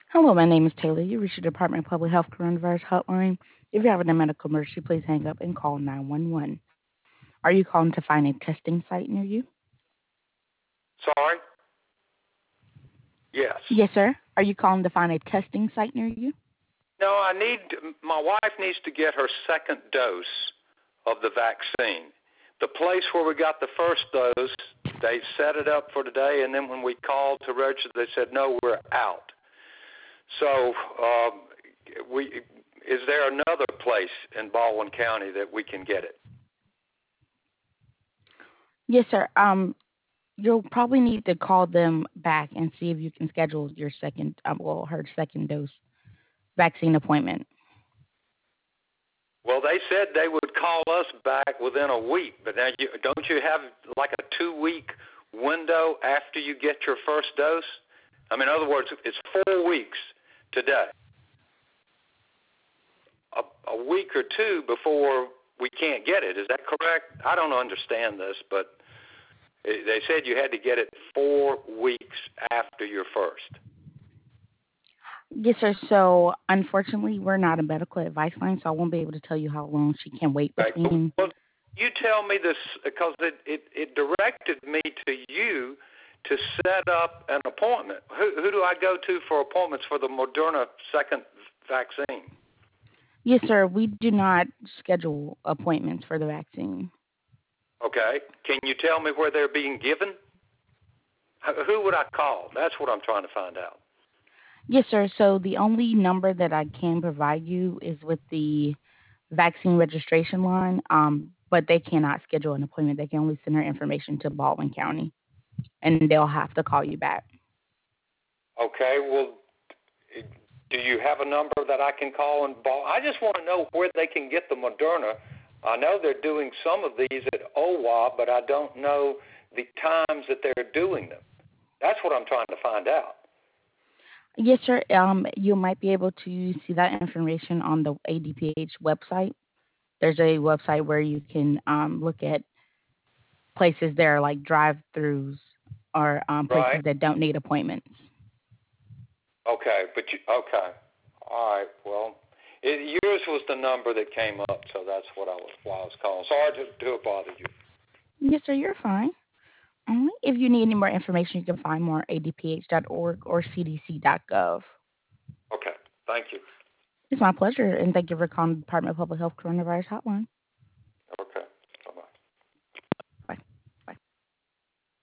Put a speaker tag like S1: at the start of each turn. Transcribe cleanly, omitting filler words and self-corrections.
S1: Hello, my name is Taylor. You reached the Department of Public Health Coronavirus Hotline. If you're having a medical emergency, please hang up and call 911. Are you calling to find a testing site near you?
S2: Sorry? Yes.
S1: Yes, sir. Are you calling to find a testing site near you?
S2: No, my wife needs to get her second dose of the vaccine. The place where we got the first dose, they set it up for today, and then when we called to register, they said, no, we're out. So is there another place in Baldwin County that we can get it?
S1: Yes, sir. You'll probably need to call them back and see if you can schedule your her second dose vaccine appointment.
S2: Well, they said they would call us back within a week, but now don't you have like a 2-week window after you get your first dose? I mean, in other words, it's 4 weeks today. A week or two before we can't get it. Is that correct? I don't understand this, but they said you had to get it 4 weeks after your first.
S1: Yes, sir. So, unfortunately, we're not a medical advice line, so I won't be able to tell you how long she can wait
S2: Right.
S1: between.
S2: Well, you tell me this because it directed me to you to set up an appointment. Who do I go to for appointments for the Moderna second vaccine?
S1: Yes, sir. We do not schedule appointments for the vaccine.
S2: Okay. Can you tell me where they're being given? Who would I call? That's what I'm trying to find out.
S1: Yes, sir. So the only number that I can provide you is with the vaccine registration line, but they cannot schedule an appointment. They can only send their information to Baldwin County, and they'll have to call you back.
S2: Okay. Well, do you have a number that I can call and ball? I just want to know where they can get the Moderna. I know they're doing some of these at OWA, but I don't know the times that they're doing them. That's what I'm trying to find out.
S1: Yes, sir. You might be able to see that information on the ADPH website. There's a website where you can look at places that are like drive-throughs or places
S2: Right?
S1: that don't need appointments.
S2: Okay, okay. All right. Well, yours was the number that came up, so that's why I was calling. Sorry to have bothered you.
S1: Yes, sir. You're fine. If you need any more information, you can find more at adph.org or cdc.gov.
S2: Okay. Thank you.
S1: It's my pleasure, and thank you for calling the Department of Public Health Coronavirus Hotline.